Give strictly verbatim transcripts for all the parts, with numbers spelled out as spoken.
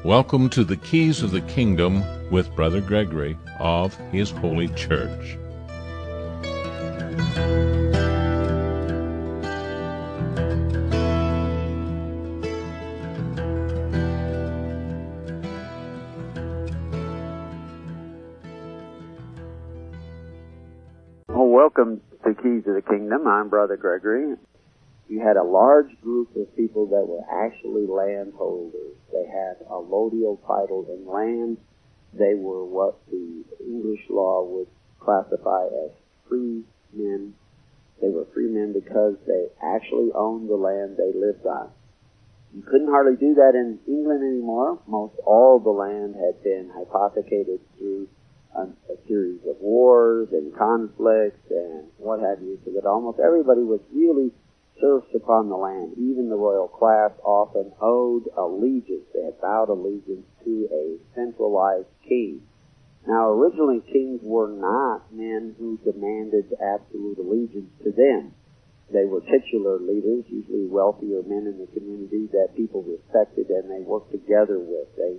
Welcome to the Keys of the Kingdom with Brother Gregory of His Holy Church. Well, welcome to Keys of the Kingdom. I'm Brother Gregory. You had a large group of people that were actually landholders. They had a allodial title in land. They were what the English law would classify as free men. They were free men because they actually owned the land they lived on. You couldn't hardly do that in England anymore. Most all the land had been hypothecated through a, a series of wars and conflicts and what have you, so that almost everybody was really serfs upon the land. Even the royal class often owed allegiance. They had vowed allegiance to a centralized king. Now, originally, kings were not men who demanded absolute allegiance to them. They were titular leaders, usually wealthier men in the community that people respected and they worked together with. They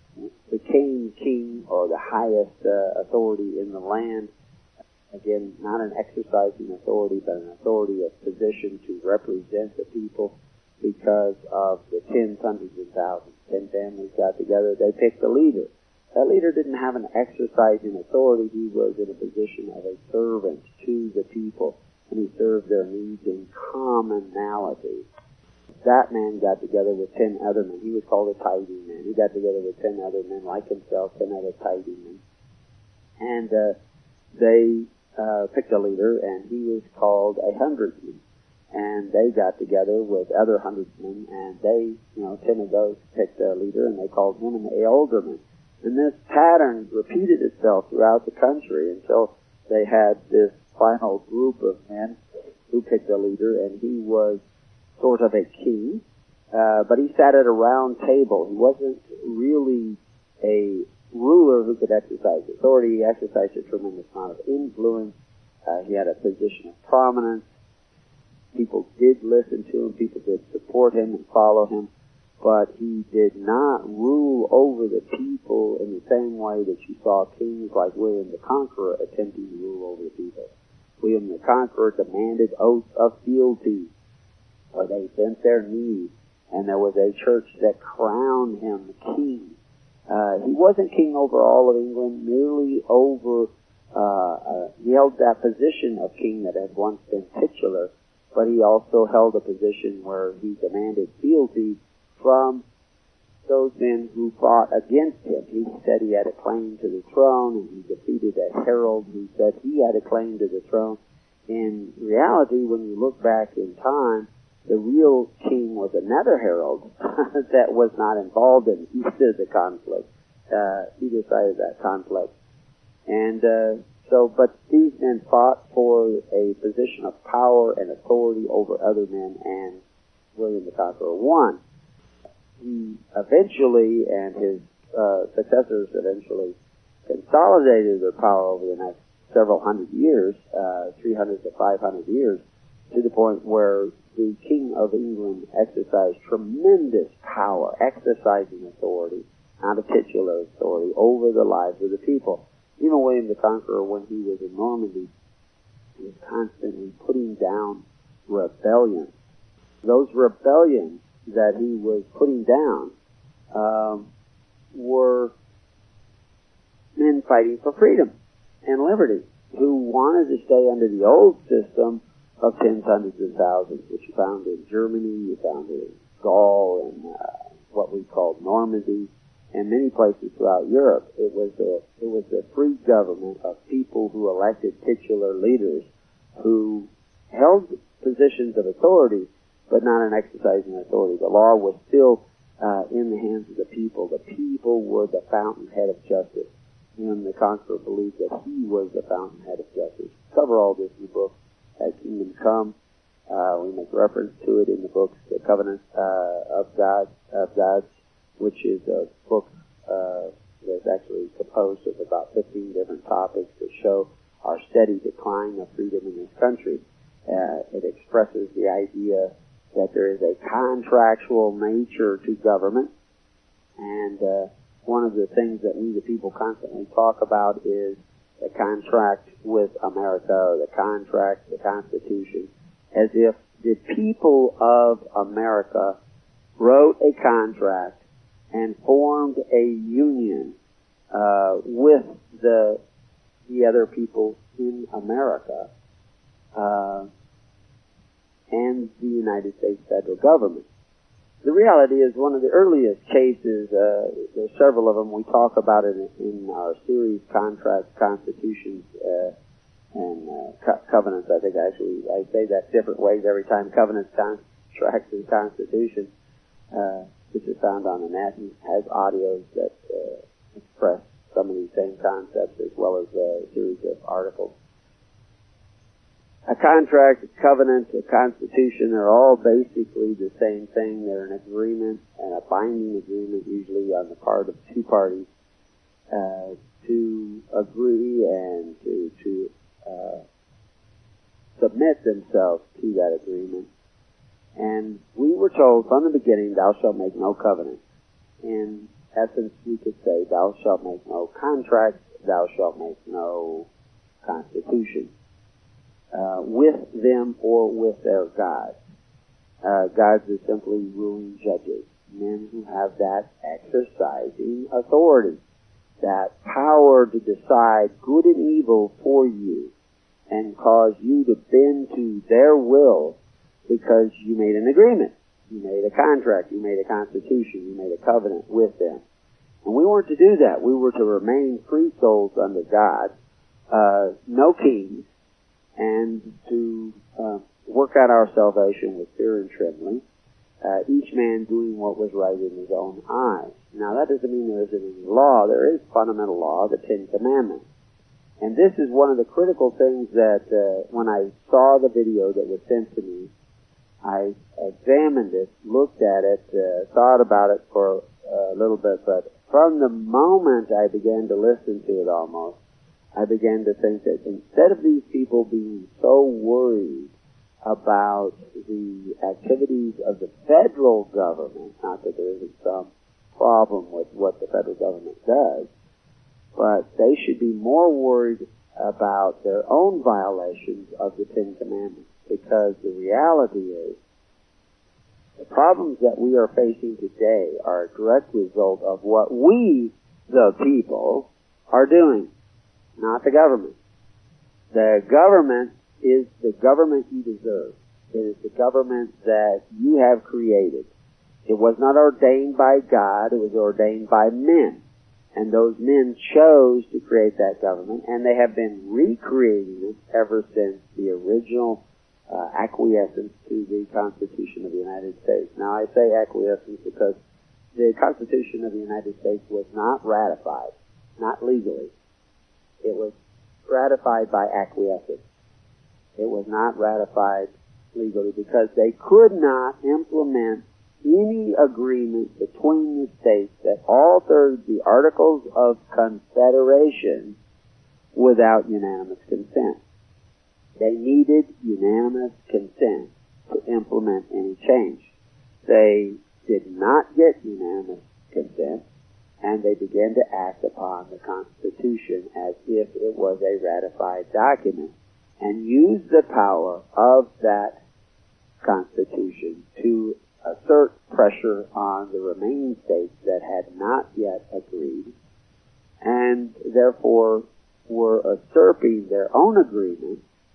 became king or the highest uh, authority in the land. Again, not an exercising authority, but an authority of position to represent the people because of the tens, hundreds, and thousands. Ten families got together, they picked a leader. That leader didn't have an exercising authority. He was in a position of a servant to the people, and he served their needs in commonality. That man got together with ten other men. He was called a tithing man. He got together with ten other men like himself, ten other tithing men. And uh, they Uh, picked a leader, and he was called a hundredsman. And they got together with other hundredsmen, and they, you know, ten of those picked a leader, and they called him an alderman. And this pattern repeated itself throughout the country until they had this final group of men who picked a leader, and he was sort of a king, uh, but he sat at a round table. He wasn't really a ruler who could exercise authority. He exercised a tremendous amount of influence. Uh, he had a position of prominence. People did listen to him. People did support him and follow him. But he did not rule over the people in the same way that you saw kings like William the Conqueror attempting to rule over the people. William the Conqueror demanded oaths of fealty, or they bent their knees, and there was a church that crowned him king. Uh, he wasn't king over all of England, merely over, uh, uh, he held that position of king that had once been titular, but he also held a position where he demanded fealty from those men who fought against him. He said he had a claim to the throne, and he defeated a herald who said he had a claim to the throne. In reality, when you look back in time, the real king was another herald that was not involved in either the conflict, uh, either side of that conflict. And uh, so, but these men fought for a position of power and authority over other men, and William the Conqueror won. He eventually, and his uh, successors eventually, consolidated their power over the next several hundred years, uh, three hundred to five hundred years, to the point where the King of England exercised tremendous power, exercising authority, not a titular authority, over the lives of the people. Even William the Conqueror, when he was in Normandy, was constantly putting down rebellions. Those rebellions that he was putting down um, were men fighting for freedom and liberty, who wanted to stay under the old system of tens, hundreds, and thousands, which you found in Germany, you found it in Gaul, and uh, what we called Normandy, and many places throughout Europe. It was a it was a free government of people who elected titular leaders who held positions of authority, but not an exercising authority. The law was still uh, in the hands of the people. The people were the fountainhead of justice. And the Conqueror believed that he was the fountainhead of justice. Cover all this in the book, at Kingdom Come. Uh, we make reference to it in the books, The Covenant uh, of God, of God's, which is a book uh, that's actually composed of about fifteen different topics that show our steady decline of freedom in this country. Uh, it expresses the idea that there is a contractual nature to government, And uh, one of the things that we the people constantly talk about is the contract with America, or the contract, the Constitution, as if the people of America wrote a contract and formed a union uh, with the the other people in America uh, and the United States federal government. The reality is, one of the earliest cases, uh, there's several of them, we talk about it in, in our series, Contracts, Constitutions, uh, and uh, co- Covenants. I think actually I say that different ways every time, Covenants, Contracts, and Constitution. Uh, this is found on the net and has audios that uh, express some of these same concepts, as well as a series of articles. A contract, a covenant, a constitution are all basically the same thing. They're an agreement, and a binding agreement, usually on the part of two parties, uh, to agree and to, to uh, submit themselves to that agreement. And we were told from the beginning, thou shalt make no covenant. In essence, we could say, thou shalt make no contract, thou shalt make no constitution. Uh, with them or with their gods. Uh, gods are simply ruling judges, men who have that exercising authority, that power to decide good and evil for you and cause you to bend to their will because you made an agreement, you made a contract, you made a constitution, you made a covenant with them. And we weren't to do that. We were to remain free souls under God, uh, no kings, and to uh, work out our salvation with fear and trembling, uh, each man doing what was right in his own eyes. Now, that doesn't mean there isn't any law. There is fundamental law, the Ten Commandments. And this is one of the critical things that uh, when I saw the video that was sent to me, I examined it, looked at it, uh, thought about it for a little bit, but from the moment I began to listen to it almost, I began to think that instead of these people being so worried about the activities of the federal government, not that there isn't some problem with what the federal government does, but they should be more worried about their own violations of the Ten Commandments, because the reality is the problems that we are facing today are a direct result of what we, the people, are doing. Not the government. The government is the government you deserve. It is the government that you have created. It was not ordained by God, it was ordained by men. And those men chose to create that government, and they have been recreating it ever since the original uh, acquiescence to the Constitution of the United States. Now, I say acquiescence because the Constitution of the United States was not ratified, not legally. It was ratified by acquiescence. It was not ratified legally because they could not implement any agreement between the states that authored the Articles of Confederation without unanimous consent. They needed unanimous consent to implement any change. They did not get unanimous consent, and they began to act upon the Constitution as if it was a ratified document, and used the power of that Constitution to assert pressure on the remaining states that had not yet agreed, and therefore were usurping their own agreement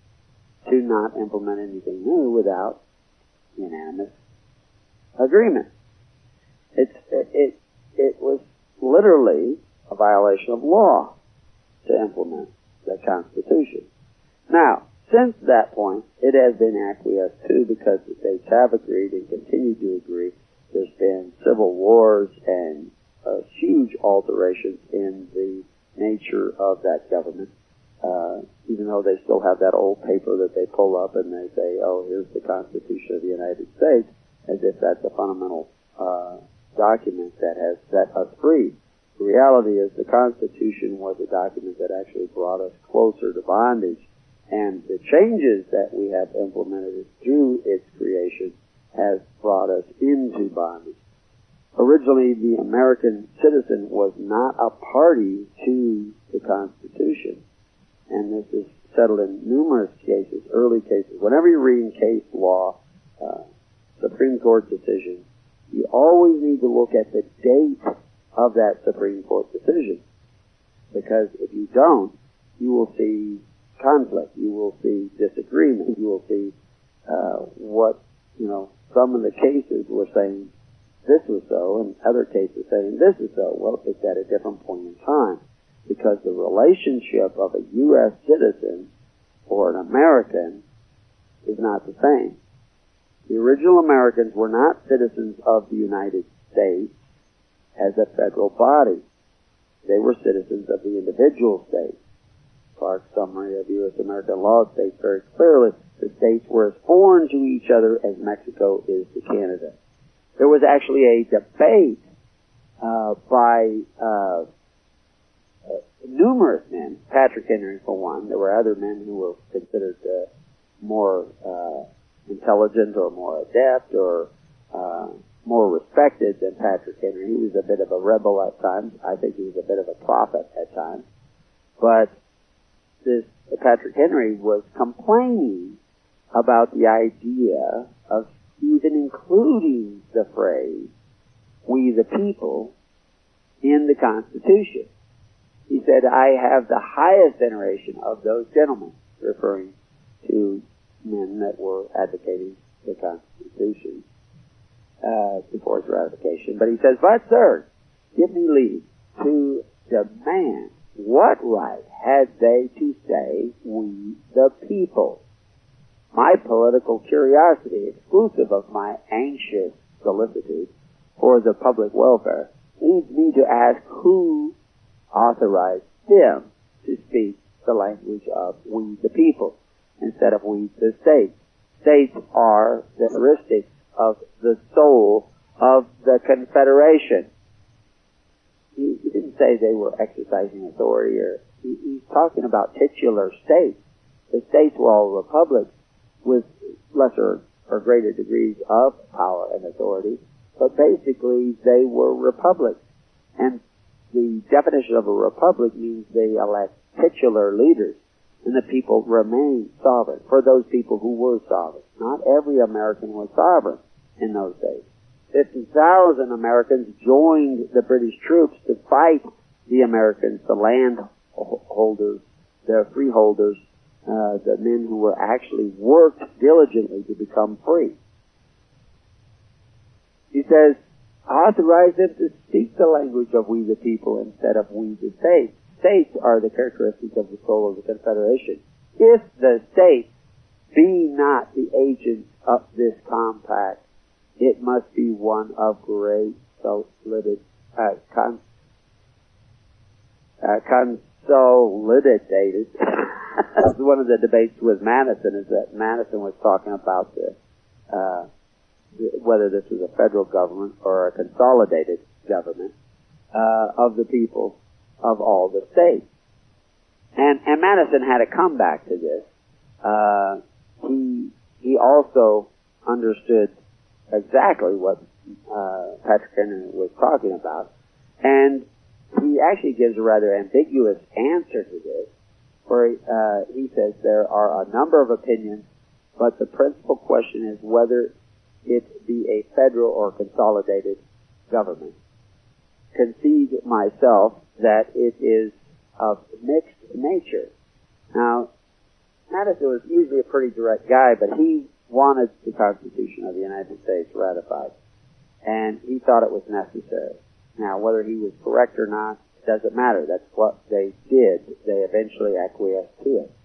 to not implement anything new without unanimous agreement. It's, it, it, it was literally a violation of law to implement the Constitution. Now, since that point, it has been acquiesced to because the states have agreed and continue to agree. There's been civil wars and uh, huge alterations in the nature of that government, uh, even though they still have that old paper that they pull up and they say, oh, here's the Constitution of the United States, as if that's a fundamental uh, document that has set us free. The reality is the Constitution was a document that actually brought us closer to bondage. And the changes that we have implemented through its creation has brought us into bondage. originally the American citizen was not a party to the Constitution. And this is settled in numerous cases, early cases. Whenever you read in case law, uh, Supreme Court decision, you always need to look at the date of that Supreme Court decision. Because if you don't, you will see conflict, you will see disagreement, you will see uh, what, you know, some of the cases were saying this was so, and other cases saying this is so. Well, it's at a different point in time. Because the relationship of a U S citizen or an American is not the same. The original Americans were not citizens of the United States as a federal body. They were citizens of the individual states. Clark's summary of U S American law states very clearly the states were as foreign to each other as Mexico is to Canada. There was actually a debate uh, by uh, uh, numerous men, Patrick Henry for one. There were other men who were considered uh, more uh, intelligent or more adept or uh, more respected than Patrick Henry. He was a bit of a rebel at times. I think he was a bit of a prophet at times. But this Patrick Henry was complaining about the idea of even including the phrase, we the people, in the Constitution. He said, I have the highest veneration of those gentlemen, referring to men that were advocating the Constitution uh, before its ratification. But he says, but sir, give me leave to demand what right had they to say, we the people? My political curiosity, exclusive of my anxious solicitude for the public welfare, leads me to ask who authorized them to speak the language of we the people instead of we the states. States are the characteristics of the soul of the Confederation. He, he didn't say they were exercising authority, or he, he's talking about titular states. The states were all republics with lesser or greater degrees of power and authority, but basically they were republics. And the definition of a republic means they elect titular leaders, and the people remain sovereign for those people who were sovereign. Not every American was sovereign in those days. fifty thousand Americans joined the British troops to fight the Americans, the landholders, the freeholders, uh, the men who were actually worked diligently to become free. He says, authorize them to speak the language of we the people instead of we the states. States are the characteristics of the soul of the Confederation. If the states be not the agents of this compact, it must be one of great solidity, uh, con, uh, consolidated. One of the debates with Madison is that Madison was talking about the, uh, whether this was a federal government or a consolidated government uh, of the people of all the states. And, and Madison had a comeback to this. Uh, he he also understood exactly what uh, Patrick Henry was talking about, and he actually gives a rather ambiguous answer to this, where uh, he says there are a number of opinions, but the principal question is whether it be a federal or consolidated government. Concede myself that it is of mixed nature. Now, Madison was usually a pretty direct guy, but he wanted the Constitution of the United States ratified, and he thought it was necessary. Now, whether he was correct or not, doesn't matter. That's what they did. They eventually acquiesced to it.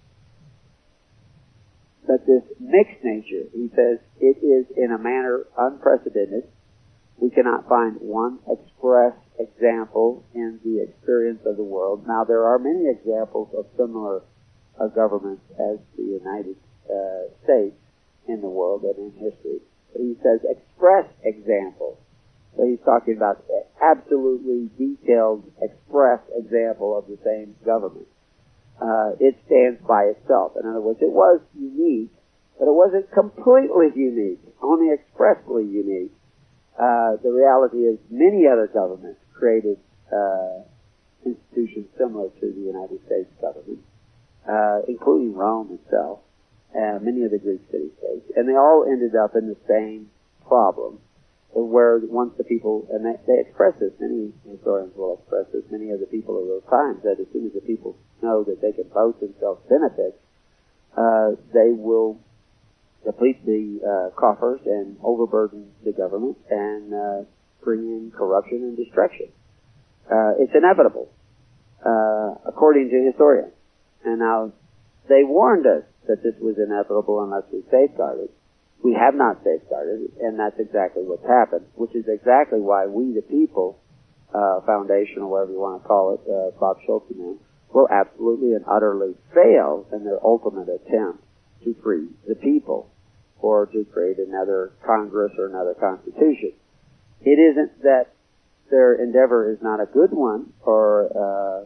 But this mixed nature, he says, it is in a manner unprecedented. We cannot find one express example in the experience of the world. Now, there are many examples of similar uh, governments as the United uh, States in the world and in history. But he says express example. So he's talking about absolutely detailed, express example of the same government. Uh, it stands by itself. In other words, it was unique, but it wasn't completely unique, only expressly unique. Uh, the reality is many other governments created uh, institutions similar to the United States government, uh, including Rome itself, and many of the Greek city-states, and they all ended up in the same problem, where once the people, and they, they express this, many historians will express this, many of the people of those times, that as soon as the people know that they can boast themselves benefits, uh, they will deplete the uh, coffers and overburden the government and uh, bring in corruption and destruction. Uh, it's inevitable, uh, according to historians. And now, they warned us that this was inevitable unless we safeguarded. We have not safeguarded, and that's exactly what's happened, which is exactly why we, the people, uh, foundation, or whatever you want to call it, uh, Bob Schultz and them, will absolutely and utterly fail in their ultimate attempt to free the people, or to create another Congress or another Constitution. It isn't that their endeavor is not a good one, or uh,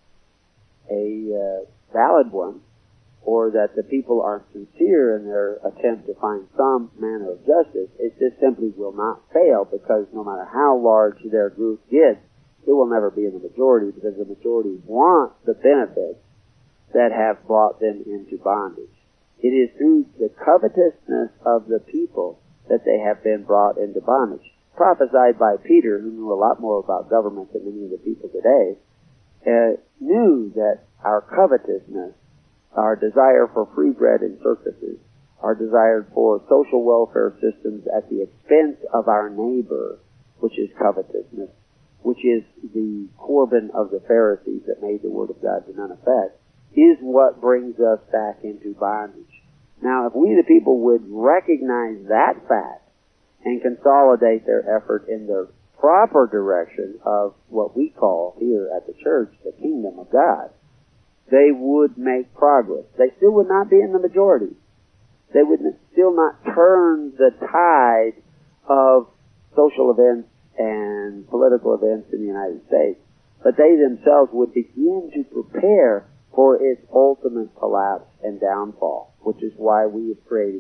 a uh, valid one, or that the people aren't sincere in their attempt to find some manner of justice. It just simply will not fail, because no matter how large their group gets, it will never be in the majority, because the majority want the benefits that have brought them into bondage. It is through the covetousness of the people that they have been brought into bondage. Prophesied by Peter, who knew a lot more about government than many of the people today, uh, knew that our covetousness, our desire for free bread in circuses, our desire for social welfare systems at the expense of our neighbor, which is covetousness, which is the Corban of the Pharisees that made the Word of God to none effect, is what brings us back into bondage. Now, if we the people would recognize that fact and consolidate their effort in the proper direction of what we call here at the church the kingdom of God, they would make progress. They still would not be in the majority. They would still not turn the tide of social events and political events in the United States, but they themselves would begin to prepare for its ultimate collapse and downfall, which is why we have created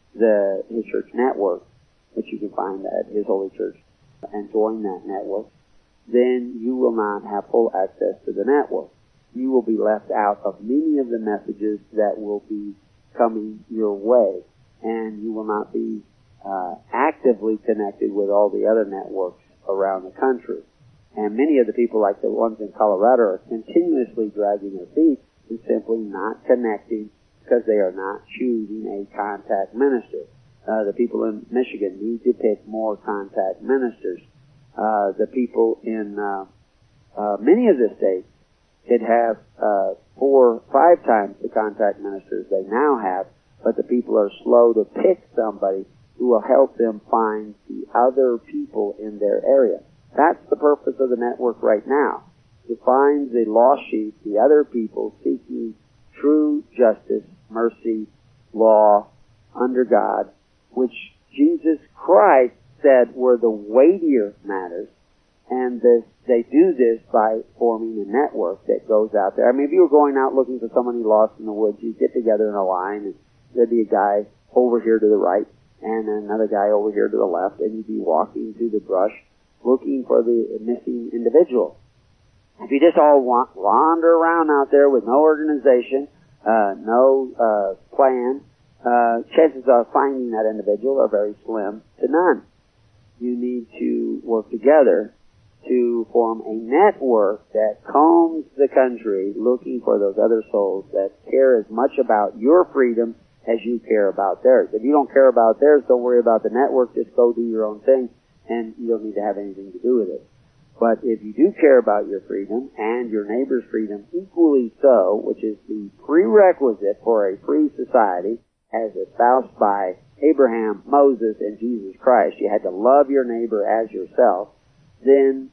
the His Church Network, which you can find at His Holy Church, and join that network. Then you will not have full access to the network. You will be left out of many of the messages that will be coming your way, and you will not be uh, actively connected with all the other networks around the country. And many of the people, like the ones in Colorado, are continuously dragging their feet and simply not connecting because they are not choosing a contact minister. Uh, the people in Michigan need to pick more contact ministers. Uh, the people in uh, uh, many of the states could have uh, four, five times the contact ministers they now have, but the people are slow to pick somebody who will help them find the other people in their area. That's the purpose of the network right now, to find the lost sheep, the other people seeking true justice, mercy, law, under God, which Jesus Christ said were the weightier matters, and this, they do this by forming a network that goes out there. I mean, if you were going out looking for somebody lost in the woods, you'd get together in a line, and there'd be a guy over here to the right, and another guy over here to the left, and you'd be walking through the brush looking for the missing individual. If you just all wander around out there with no organization, uh, no uh, plan, uh, chances of finding that individual are very slim to none. You need to work together to form a network that combs the country looking for those other souls that care as much about your freedom as you care about theirs. If you don't care about theirs, don't worry about the network. Just go do your own thing, and you don't need to have anything to do with it. But if you do care about your freedom and your neighbor's freedom equally so, which is the prerequisite for a free society, as espoused by Abraham, Moses, and Jesus Christ, you had to love your neighbor as yourself, then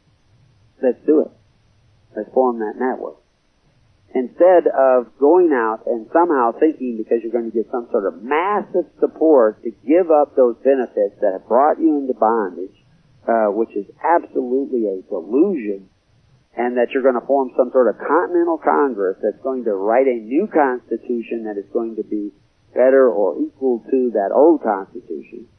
let's do it. Let's form that network. Instead of going out and somehow thinking because you're going to get some sort of massive support to give up those benefits that have brought you into bondage, uh, which is absolutely a delusion, and that you're going to form some sort of continental congress that's going to write a new constitution that is going to be better or equal to that old constitution,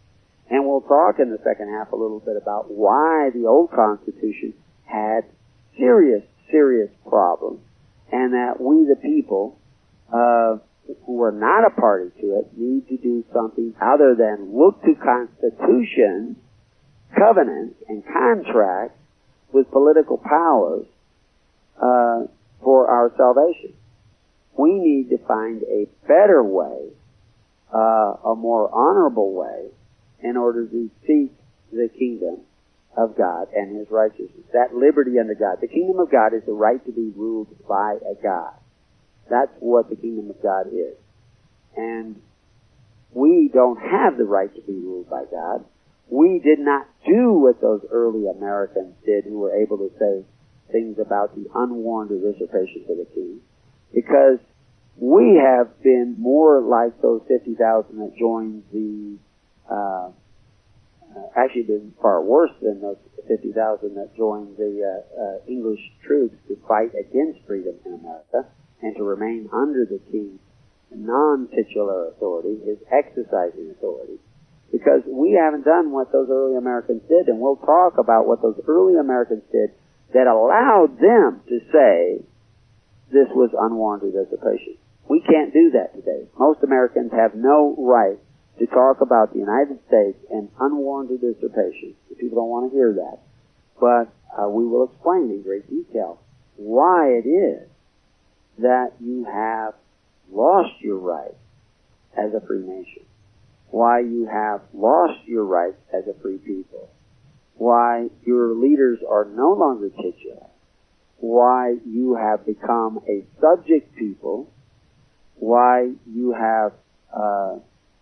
And we'll talk in the second half a little bit about why the old Constitution had serious, serious problems, and that we the people, uh, who are not a party to it, need to do something other than look to constitutions, covenants, and contracts with political powers uh, for our salvation. We need to find a better way, uh, a more honorable way, in order to seek the kingdom of God and His righteousness. That liberty under God. The kingdom of God is the right to be ruled by a God. That's what the kingdom of God is. And we don't have the right to be ruled by God. We did not do what those early Americans did who were able to say things about the unwarranted usurpations of the king. Because we have been more like those fifty thousand that joined the, uh, uh, actually been far worse than those fifty thousand that joined the uh, uh, English troops to fight against freedom in America and to remain under the king's non-titular authority, his exercising authority. Because we haven't done what those early Americans did, and we'll talk about what those early Americans did that allowed them to say this was unwarranted usurpation. We can't do that today. Most Americans have no right to talk about the United States and unwarranted usurpation. People don't want to hear that. But uh, we will explain in great detail why it is that you have lost your rights as a free nation, why you have lost your rights as a free people, why your leaders are no longer titular, why you have become a subject people, why you have uh,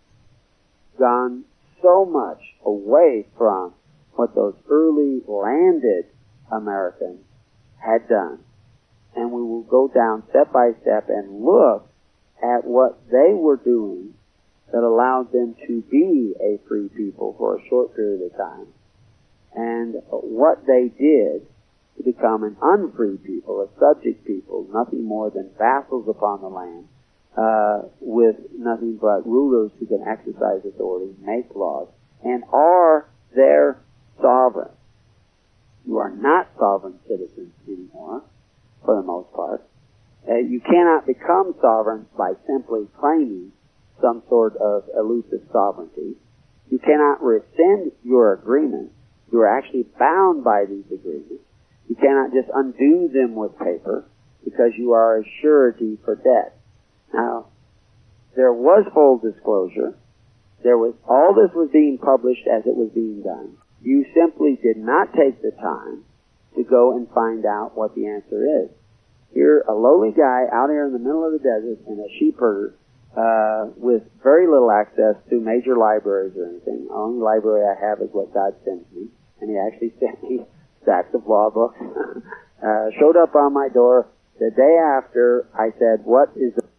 gone so much away from what those early landed Americans had done. And we will go down step by step and look at what they were doing that allowed them to be a free people for a short period of time, and what they did to become an unfree people, a subject people, nothing more than vassals upon the land, uh, with nothing but rulers who can exercise authority, make laws, and are their sovereign. You are not sovereign citizens anymore, for the most part. Uh, you cannot become sovereign by simply claiming some sort of elusive sovereignty. You cannot rescind your agreements. You are actually bound by these agreements. You cannot just undo them with paper because you are a surety for debt. Now, there was full disclosure. There was, all this was being published as it was being done. You simply did not take the time to go and find out what the answer is. You're a lowly guy out here in the middle of the desert in a sheep herder, uh, with very little access to major libraries or anything. The only library I have is what God sends me. And He actually sent me stacks of law books. uh, showed up on my door the day after I said, what is the...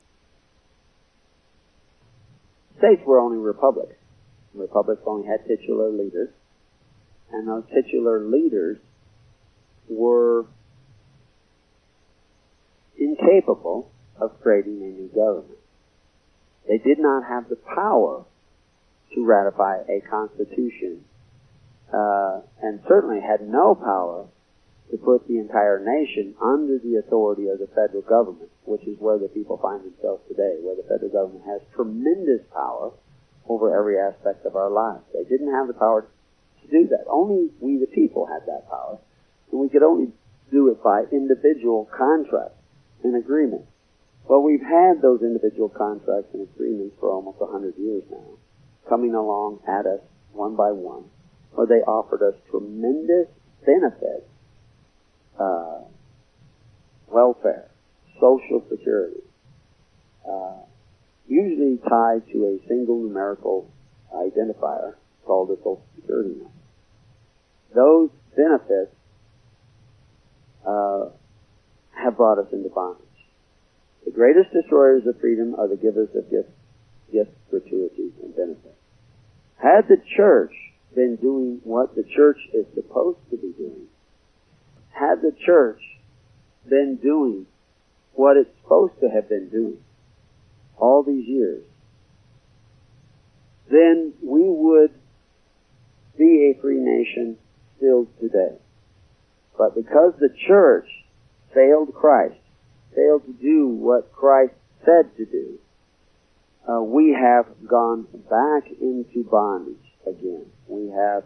States were only republics. Republics only had titular leaders. And those titular leaders were incapable of creating a new government. They did not have the power to ratify a constitution, uh, and certainly had no power to put the entire nation under the authority of the federal government, which is where the people find themselves today, where the federal government has tremendous power over every aspect of our lives. They didn't have the power to do that. Only we the people had that power, and we could only do it by individual contracts and agreements. Well, we've had those individual contracts and agreements for almost a hundred years now, coming along at us one by one, where they offered us tremendous benefits, uh, welfare, social security, uh, usually tied to a single numerical identifier called the Social Security number. Those benefits uh, have brought us into bondage. The greatest destroyers of freedom are the givers of gifts, gifts, gratuities, and benefits. Had the church been doing what the church is supposed to be doing, had the church been doing what it's supposed to have been doing all these years, then we would be a free nation still today. But because the church failed Christ, failed to do what Christ said to do, uh, we have gone back into bondage again. We have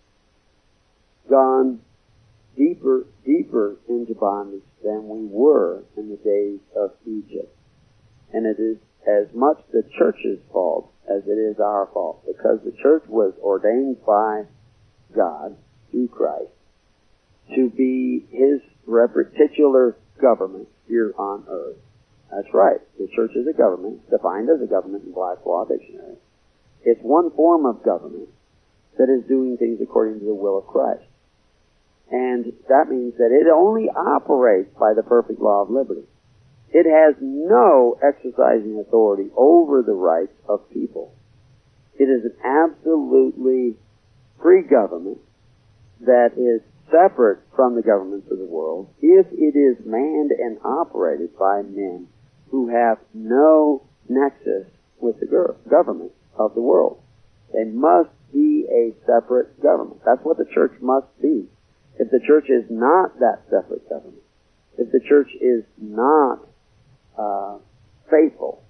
gone deeper, deeper into bondage than we were in the days of Egypt. And it is as much the church's fault as it is our fault, because the church was ordained by God through Christ to be His titular government here on earth. That's right. The church is a government, defined as a government in Black's Law Dictionary. It's one form of government that is doing things according to the will of Christ. And that means that it only operates by the perfect law of liberty. It has no exercising authority over the rights of people. It is an absolutely free government that is separate from the governments of the world if it is manned and operated by men who have no nexus with the government of the world. They must be a separate government. That's what the church must be. If the church is not that separate government, if the church is not uh, faithful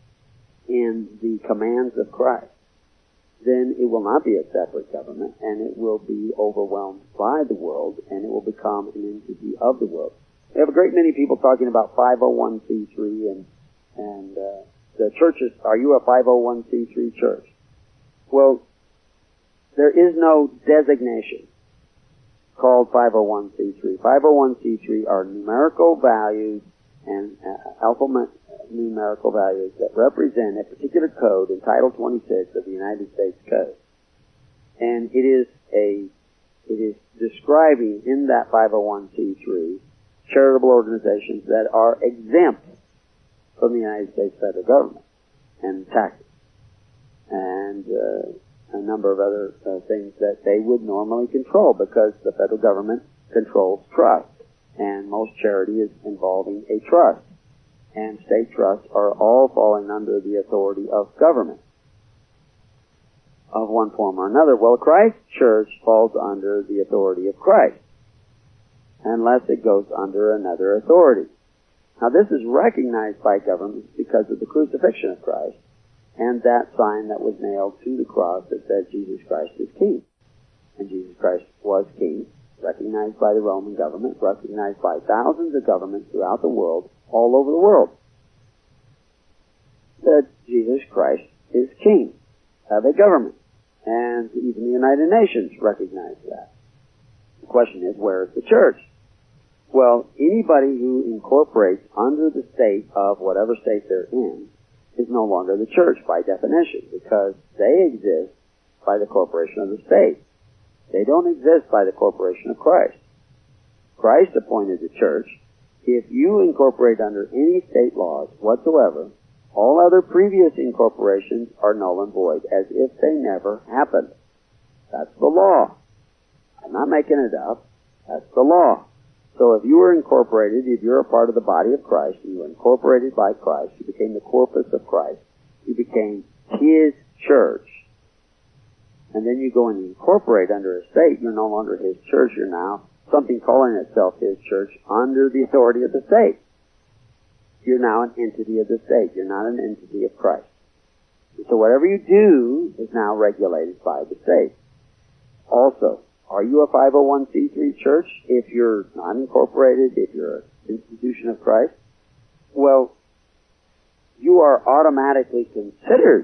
in the commands of Christ, then it will not be a separate government, and it will be overwhelmed by the world, and it will become an entity of the world. We have a great many people talking about five oh one c three, and and uh, the churches. Are you a five oh one c three church? Well, there is no designation called five oh one c three. five oh one c three are numerical values and uh, alphanumerical values that represent a particular code in Title twenty-six of the United States Code. And it is a, it is describing in that five oh one c three charitable organizations that are exempt from the United States federal government and taxes. And, uh, a number of other uh, things that they would normally control, because the federal government controls trust, and most charity is involving a trust, and state trusts are all falling under the authority of government of one form or another. Well, Christ's church falls under the authority of Christ unless it goes under another authority. Now, this is recognized by governments because of the crucifixion of Christ and that sign that was nailed to the cross that said Jesus Christ is King. And Jesus Christ was King, recognized by the Roman government, recognized by thousands of governments throughout the world, all over the world, that Jesus Christ is King of a government. And even the United Nations recognize that. The question is, where is the church? Well, anybody who incorporates under the state of whatever state they're in is no longer the church by definition, because they exist by the corporation of the state. They don't exist by the corporation of Christ. Christ appointed the church. If you incorporate under any state laws whatsoever, all other previous incorporations are null and void, as if they never happened. That's the law. I'm not making it up. That's the law. So if you were incorporated, if you're a part of the body of Christ, and you were incorporated by Christ, you became the corpus of Christ, you became His church, and then you go and incorporate under a state, you're no longer His church, you're now something calling itself His church under the authority of the state. You're now an entity of the state. You're not an entity of Christ. So whatever you do is now regulated by the state. Also, are you a five oh one c three church if you're not incorporated, if you're an institution of Christ? Well, you are automatically considered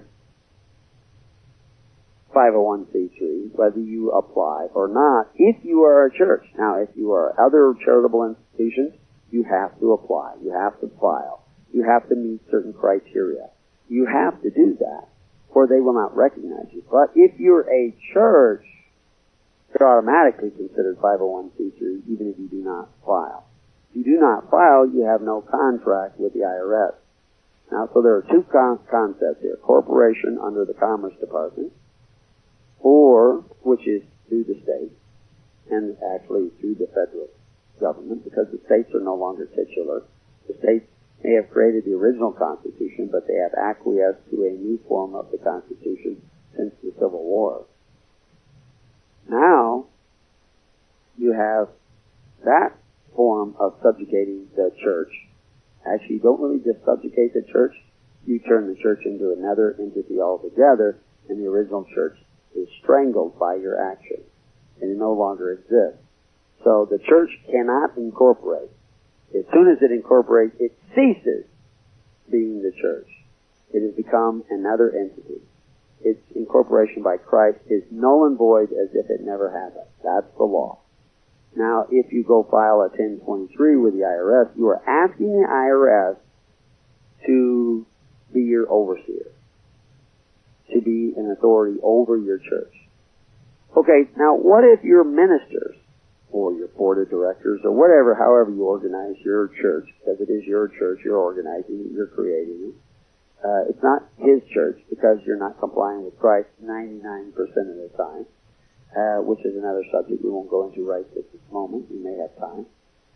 five oh one c three, whether you apply or not, if you are a church. Now, if you are other charitable institutions, you have to apply. You have to file. You have to meet certain criteria. You have to do that, or they will not recognize you. But if you're a church, you're automatically considered five oh one c three, even if you do not file. If you do not file, you have no contract with the I R S. Now, so there are two con- concepts here. Corporation under the Commerce Department, or, which is through the state, and actually through the federal government, because the states are no longer titular. The states may have created the original Constitution, but they have acquiesced to a new form of the Constitution since the Civil War. Now, you have that form of subjugating the church. Actually, you don't really just subjugate the church, you turn the church into another entity altogether, and the original church is strangled by your action, and it no longer exists. So the church cannot incorporate. As soon as it incorporates, it ceases being the church. It has become another entity. Its incorporation by Christ is null and void as if it never happened. That's the law. Now, if you go file a ten twenty-three with the I R S, you are asking the I R S to be your overseer, to be an authority over your church. Okay, now what if your ministers, or your board of directors, or whatever, however you organize your church, because it is your church, you're organizing it, you're creating it. Uh, it's not his church because you're not complying with Christ ninety-nine percent of the time, uh, which is another subject we won't go into right at this moment. We may have time.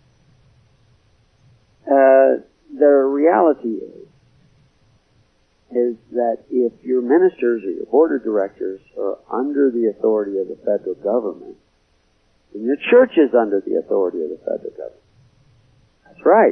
Uh, the reality is, is that if your ministers or your board of directors are under the authority of the federal government, then your church is under the authority of the federal government. That's right.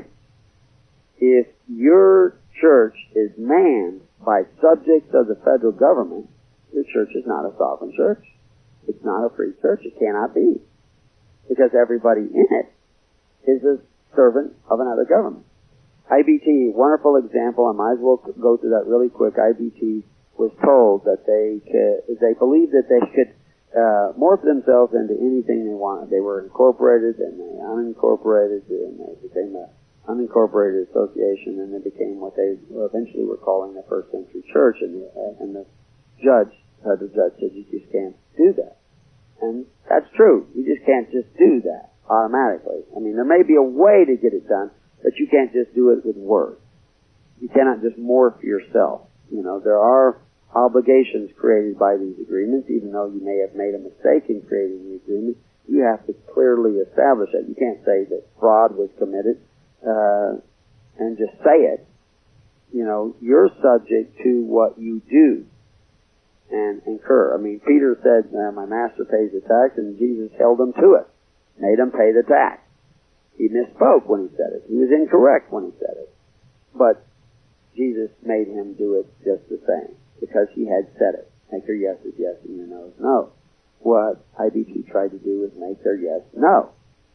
If your church is manned by subjects of the federal government, your church is not a sovereign church. It's not a free church. It cannot be. Because everybody in it is a servant of another government. I B T, wonderful example. I might as well go through that really quick. I B T was told that they could, they believed that they could uh, morph themselves into anything they wanted. They were incorporated, and they unincorporated, and they became a unincorporated association, and they became what they eventually were calling the first century church. And the, uh, and the judge, uh, the judge said, you just can't do that. And that's true. You just can't just do that automatically. I mean, there may be a way to get it done, but you can't just do it with words. You cannot just morph yourself. You know, there are obligations created by these agreements, even though you may have made a mistake in creating the agreement. You have to clearly establish it. You can't say that fraud was committed uh, and just say it. You know, you're subject to what you do and incur. I mean, Peter said, uh, my master pays the tax, and Jesus held him to it, made him pay the tax. He misspoke when he said it. He was incorrect when he said it. But Jesus made him do it just the same, because he had said it. Make your yeses yes and your no's no. What I B T tried to do was make their yes no.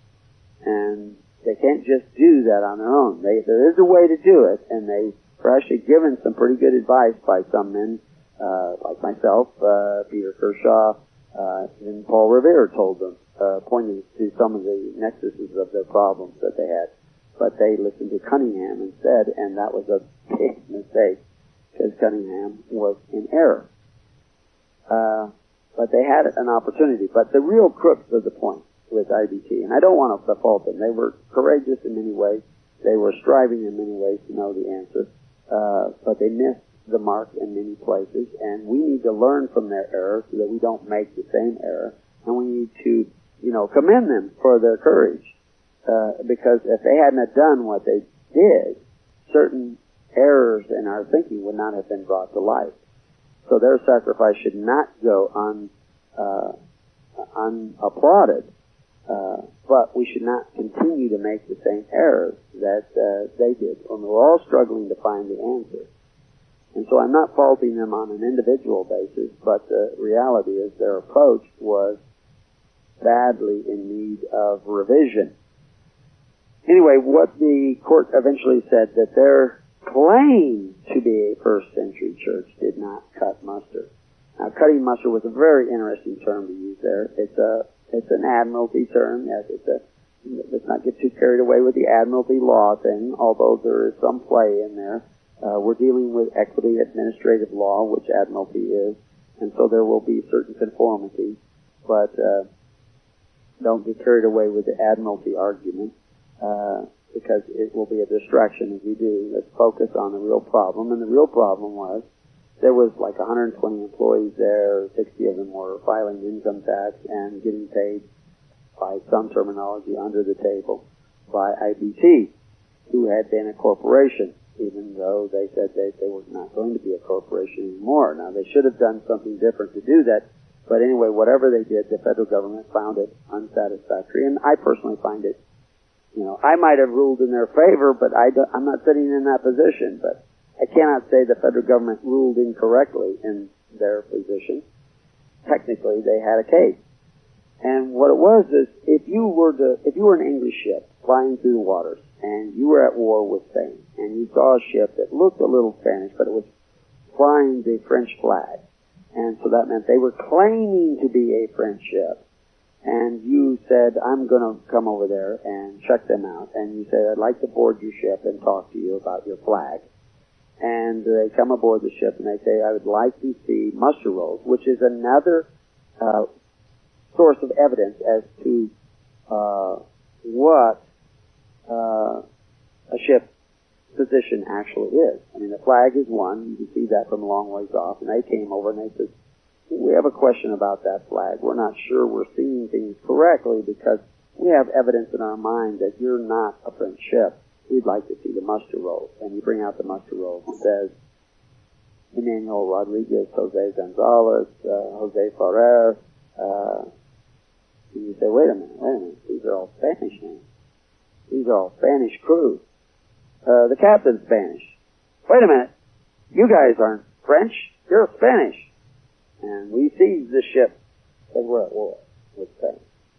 And they can't just do that on their own. They, there is a way to do it, and they were actually given some pretty good advice by some men, uh, like myself, uh, Peter Kershaw, uh, and Paul Revere told them, uh, pointed to some of the nexuses of their problems that they had. But they listened to Cunningham instead, and that was a big mistake, because Cunningham was in error. Uh, but they had an opportunity. But the real crux of the point with I B T, and I don't want to fault them, they were courageous in many ways, they were striving in many ways to know the answer, uh, but they missed the mark in many places, and we need to learn from their error so that we don't make the same error, and we need to, you know, commend them for their courage, uh, because if they hadn't have done what they did, certain errors in our thinking would not have been brought to light. So their sacrifice should not go un, uh, unapplauded, uh, but we should not continue to make the same errors that uh, they did when we were all struggling to find the answer. And so I'm not faulting them on an individual basis, but the reality is their approach was badly in need of revision. Anyway, what the court eventually said, that their claim to be a first century church did not cut mustard. Now, cutting mustard was a very interesting term to use there. It's a it's an admiralty term. Yes, it's a let's not get too carried away with the admiralty law thing, although there is some play in there. Uh, we're dealing with equity administrative law, which admiralty is, and so there will be certain conformities, but uh, don't get carried away with the admiralty argument, uh, because it will be a distraction if you do. Let's focus on the real problem, and the real problem was there was like one hundred twenty employees there, sixty of them were filing income tax and getting paid by some terminology under the table by I B T, who had been a corporation, even though they said they, they were not going to be a corporation anymore. Now, they should have done something different to do that, But anyway, whatever they did, the federal government found it unsatisfactory. And I personally find it, you know, I might have ruled in their favor, but I don't, I'm not sitting in that position. But I cannot say the federal government ruled incorrectly in their position. Technically, they had a case. And what it was is, if you were to, if you were an English ship flying through the waters, and you were at war with Spain, and you saw a ship that looked a little Spanish, but it was flying the French flag, and so that meant they were claiming to be a French ship, and you said, I'm going to come over there and check them out, and you said, I'd like to board your ship and talk to you about your flag. And they come aboard the ship and they say, I would like to see muster rolls, which is another uh, source of evidence as to uh, what uh, a ship's position actually is. I mean, the flag is one. You can see that from a long ways off. And they came over and they said, we have a question about that flag. We're not sure we're seeing things correctly because we have evidence in our mind that you're not a French ship. We'd like to see the muster roll. And you bring out the muster roll. It says, Emmanuel Rodriguez, Jose Gonzalez, uh, Jose Ferrer. Uh, and you say, wait a minute, wait a minute. These are all Spanish names. These are all Spanish crew. Uh, the captain's Spanish. Wait a minute. You guys aren't French. You're Spanish. And we seized the ship because we're at war with Spain.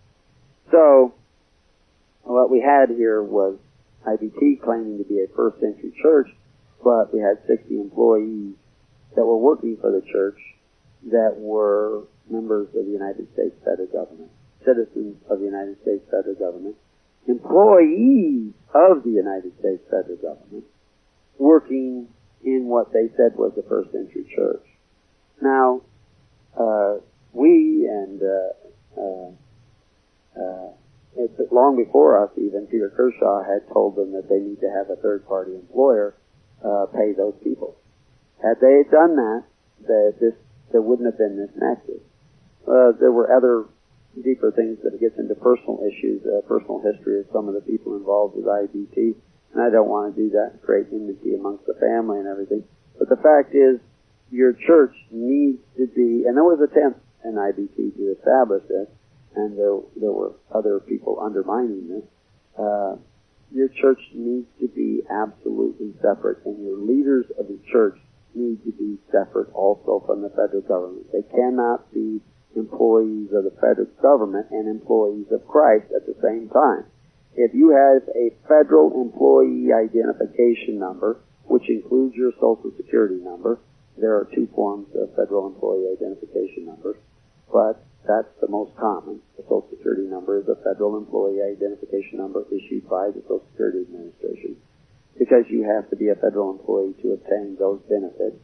So, what we had here was I B T claiming to be a first century church, but we had sixty employees that were working for the church that were members of the United States federal government, citizens of the United States federal government, employees of the United States federal government, working in what they said was the first century church. Now, uh, we and uh, uh, uh, It's long before us, even, Peter Kershaw had told them that they need to have a third-party employer uh, pay those people. Had they done that, that this, there wouldn't have been this nexus. Uh, there were other deeper things that gets into personal issues, uh, personal history of some of the people involved with I B T, and I don't want to do that and create enmity amongst the family and everything. But the fact is, your church needs to be, and there was attempts in I B T to establish this, and there there were other people undermining this, uh, your church needs to be absolutely separate, and your leaders of the church need to be separate also from the federal government. They cannot be employees of the federal government and employees of Christ at the same time. If you have a federal employee identification number, which includes your social security number, there are two forms of federal employee identification numbers, but that's the most common. The Social Security number is a federal employee identification number issued by the Social Security Administration because you have to be a federal employee to obtain those benefits.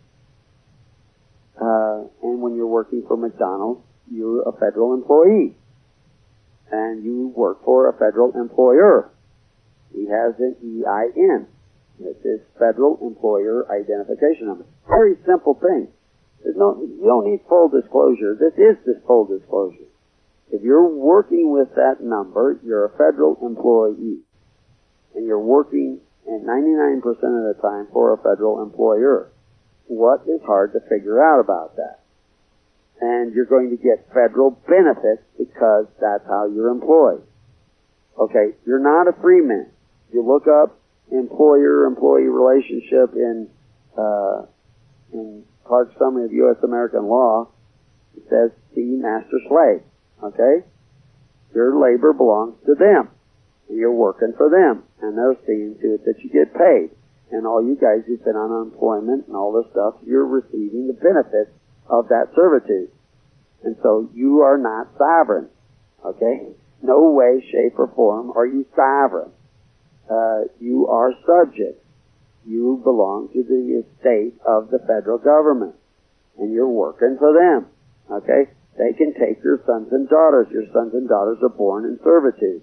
Uh, and when you're working for McDonald's, you're a federal employee. And you work for a federal employer. He has an E I N. This is Federal Employer Identification Number. Very simple thing. There's no, you don't need full disclosure. This is this full disclosure. If you're working with that number, you're a federal employee. And you're working at ninety-nine percent of the time for a federal employer. What is hard to figure out about that? And you're going to get federal benefits because that's how you're employed. Okay, you're not a free man. If you look up employer-employee relationship in, uh, in Clark's Summary of U S American Law, it says, see master-slave. Okay? Your labor belongs to them. And you're working for them. And they're seeing to it that you get paid. And all you guys who've been on unemployment and all this stuff, you're receiving the benefits of that servitude. And so you are not sovereign. Okay? No way, shape, or form are you sovereign. Uh, you are subject. You belong to the estate of the federal government. And you're working for them. Okay? They can take your sons and daughters. Your sons and daughters are born in servitude.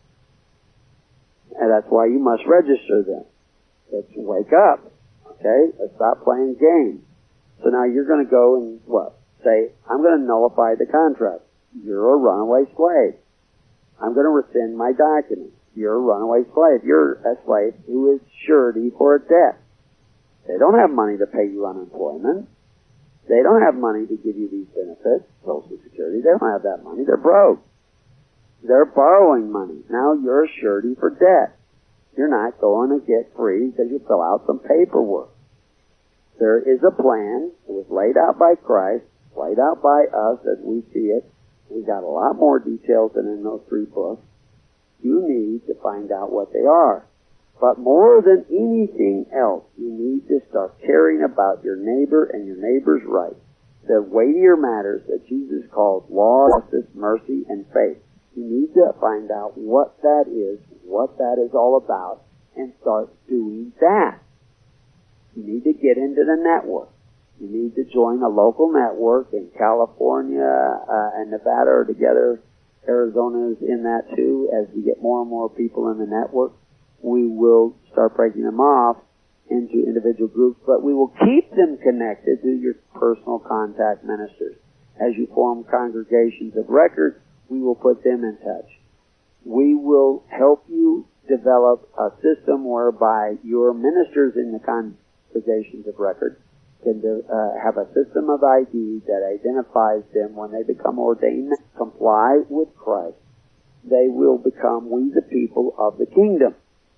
And that's why you must register them. Let's wake up. Okay? Let's stop playing games. So now you're going to go and what? Say, I'm going to nullify the contract. You're a runaway slave. I'm going to rescind my documents. You're a runaway slave. You're a slave who is surety for a debt. They don't have money to pay you unemployment. They don't have money to give you these benefits, Social Security. They don't have that money. They're broke. They're borrowing money. Now you're a surety for debt. You're not going to get free because you fill out some paperwork. There is a plan. It was laid out by Christ, laid out by us as we see it. We got a lot more details than in those three books. You need to find out what they are. But more than anything else, you need to start caring about your neighbor and your neighbor's rights. The weightier matters that Jesus calls law, justice, mercy, and faith. You need to find out what that is, what that is all about, and start doing that. You need to get into the network. You need to join a local network in California uh, and Nevada are together. Arizona is in that too. As we get more and more people in the network, we will start breaking them off into individual groups, but we will keep them connected to your personal contact ministers. As you form congregations of record, we will put them in touch. We will help you develop a system whereby your ministers in the congregations of record can uh, have a system of I D that identifies them when they become ordained, comply with Christ. They will become we the people of the kingdom,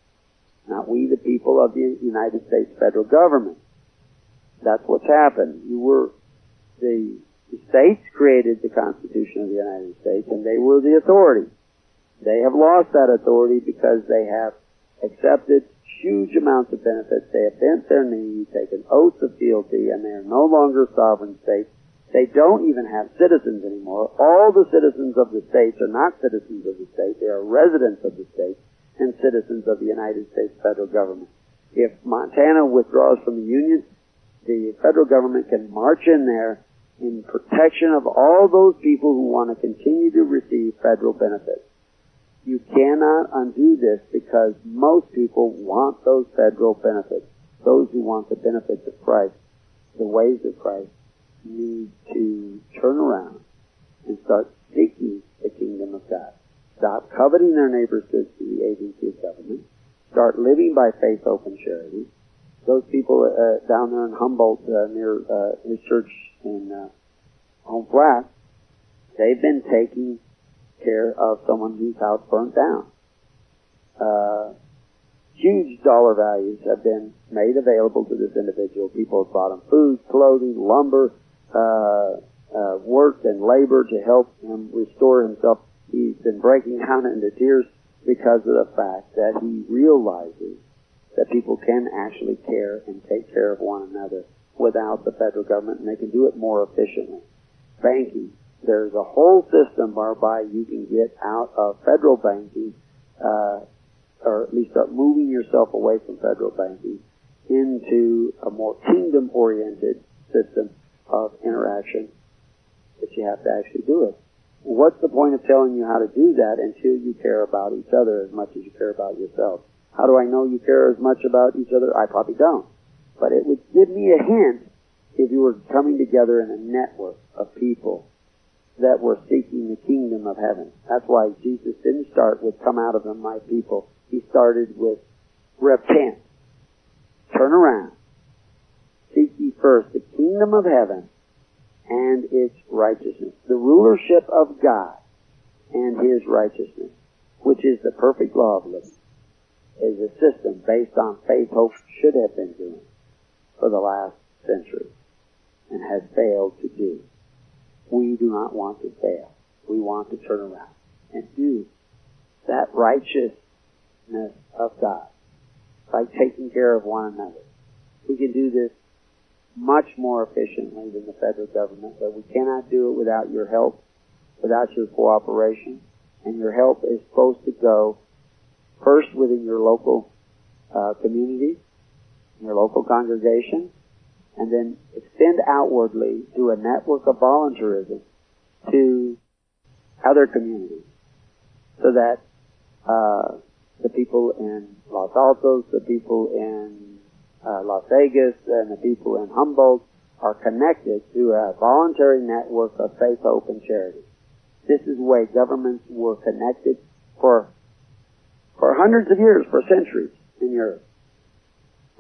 not we the people of the United States federal government. That's what's happened. You were, the, the states created the Constitution of the United States, and they were the authority. They have lost that authority because they have accepted huge amounts of benefits. They have bent their knee, taken oaths of fealty, and they are no longer sovereign states. They don't even have citizens anymore. All the citizens of the states are not citizens of the state. They are residents of the state and citizens of the United States federal government. If Montana withdraws from the Union, the federal government can march in there in protection of all those people who want to continue to receive federal benefits. You cannot undo this because most people want those federal benefits. Those who want the benefits of Christ, the ways of Christ, need to turn around and start seeking the kingdom of God. Stop coveting their neighbor's goods through the agency of government. Start living by faith, hope, and charity. Those people uh, down there in Humboldt, uh, near uh, his church in uh, Home Flat, they've been taking care of someone whose house burnt down. Uh, huge dollar values have been made available to this individual. People have bought him food, clothing, lumber, uh, uh, work and labor to help him restore himself. He's been breaking down into tears because of the fact that he realizes that people can actually care and take care of one another without the federal government, and they can do it more efficiently. Banking. There's a whole system whereby you can get out of federal banking, uh, or at least start moving yourself away from federal banking into a more kingdom-oriented system of interaction, but you have to actually do it. What's the point of telling you how to do that until you care about each other as much as you care about yourself? How do I know you care as much about each other? I probably don't. But it would give me a hint if you were coming together in a network of people that were seeking the kingdom of heaven. That's why Jesus didn't start with come out of them, my people. He started with repent. Turn around. Seek ye first the kingdom of heaven and its righteousness. The rulership of God and His righteousness, which is the perfect law of living, is a system based on faith, hope, should have been doing for the last century and has failed to do. We do not want to fail. We want to turn around and do that righteousness of God by taking care of one another. We can do this much more efficiently than the federal government, but we cannot do it without your help, without your cooperation. And your help is supposed to go first within your local uh, community, your local congregation, and then extend outwardly through a network of volunteerism to other communities, so that uh, the people in Los Altos, the people in uh, Las Vegas, and the people in Humboldt are connected through a voluntary network of faith, hope, and charity. This is the way governments were connected for for hundreds of years, for centuries in Europe.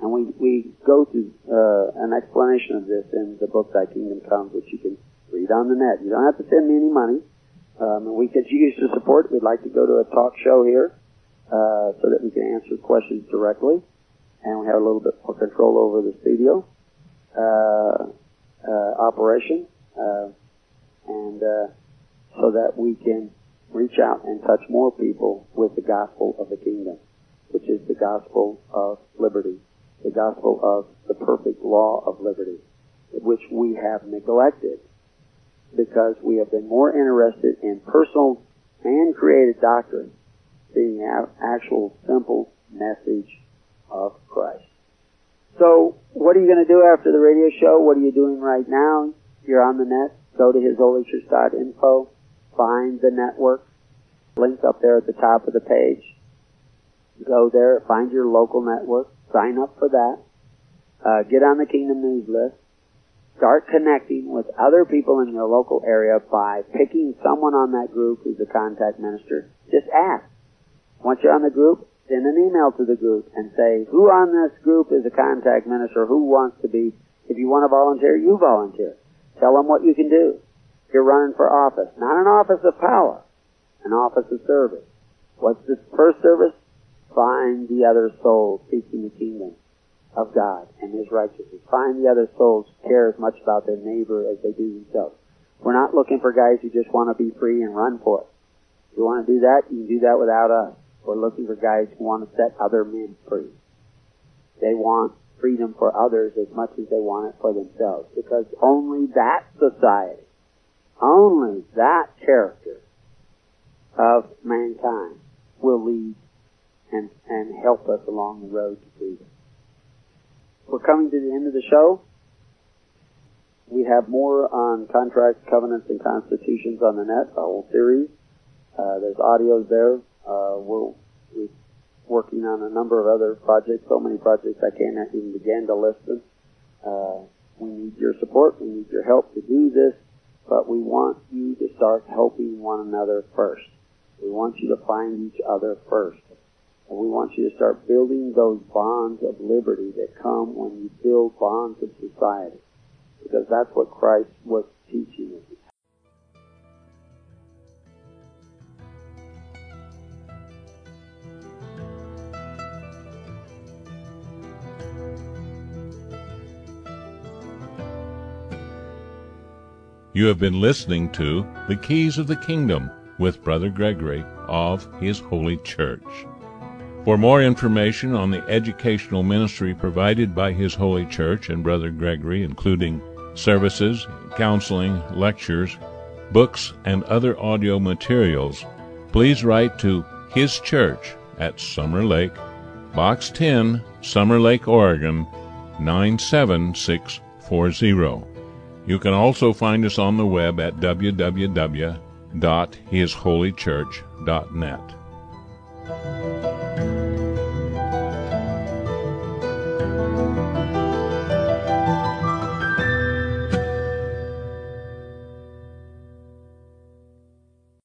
And we, we go through uh, an explanation of this in the book Thy Kingdom Comes, which you can read on the net. You don't have to send me any money. Um, and we could use the support. We'd like to go to a talk show here uh, so that we can answer questions directly. And we have a little bit more control over the studio uh, uh, operation. Uh, and uh, so that we can reach out and touch more people with the gospel of the kingdom, which is the gospel of liberty, the gospel of the perfect law of liberty, which we have neglected because we have been more interested in personal man-created doctrine than the actual simple message of Christ. So, what are you going to do after the radio show? What are you doing right now? You're on the net. Go to his holy church dot info. Find the network. Link up there at the top of the page. Go there. Find your local network. Sign up for that. Uh, get on the Kingdom News list. Start connecting with other people in your local area by picking someone on that group who's a contact minister. Just ask. Once you're on the group, send an email to the group and say, who on this group is a contact minister? Who wants to be? If you want to volunteer, you volunteer. Tell them what you can do. You're running for office. Not an office of power, an office of service. What's the first service? Find the other souls seeking the kingdom of God and His righteousness. Find the other souls who care as much about their neighbor as they do themselves. We're not looking for guys who just want to be free and run for it. If you want to do that, you can do that without us. We're looking for guys who want to set other men free. They want freedom for others as much as they want it for themselves, because only that society, only that character of mankind will lead and, and help us along the road to freedom. We're coming to the end of the show. We have more on contracts, covenants, and constitutions on the net, a whole series. Uh, there's audios there. Uh, we're, we're working on a number of other projects, so many projects I can't even begin to list them. Uh, we need your support. We need your help to do this, but we want you to start helping one another first. We want you to find each other first. And we want you to start building those bonds of liberty that come when you build bonds of society, because that's what Christ was teaching us. You have been listening to The Keys of the Kingdom with Brother Gregory of His Holy Church. For more information on the educational ministry provided by His Holy Church and Brother Gregory, including services, counseling, lectures, books, and other audio materials, please write to His Church at Summer Lake, Box ten, Summer Lake, Oregon, nine seven six four zero. You can also find us on the web at w w w dot his holy church dot net.